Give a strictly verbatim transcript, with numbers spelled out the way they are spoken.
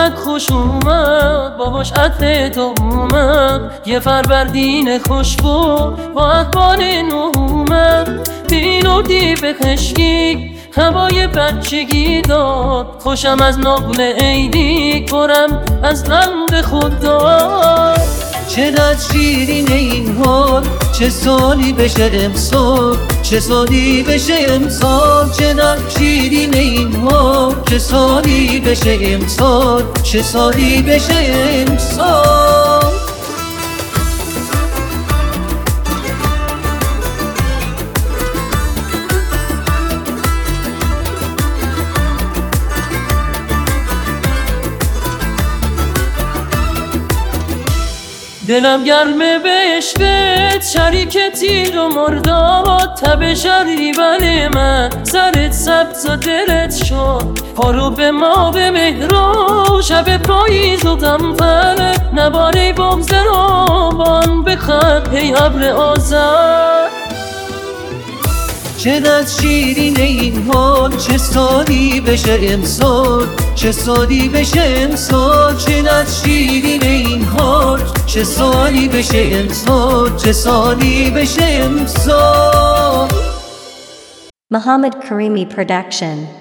چقدر خوش اومد باباش عطر تو اومد، یه فروردین خوشبو با احوال نو اومد. بینوردی به خشکی هوای بچگی داد، خوشم از نقل عیدی پرم از غم خود داد. چقدر شیرین این حال، چه سالی بشه امسال، چه سالی بشه امسال. چقدر شیرین این حال، چه سالی بشه امسال، چه سالی بشه امسال. دلم گرمه به عشقت، شریک تیر و مرداد. تب شریبن من سرت سبز و دلت شد، پارو به ما به مهرو شب پاییز و غمفر. نباره بغض روان بخند ای ابر آذر. چقدر شیرین این حال، چه سالی بشه امسال، چه سالی بشه امسال. چقدر شیرین این حال، چه سالی بشه امسال، چه سالی بشه امسال. Muhammad Karimi Production.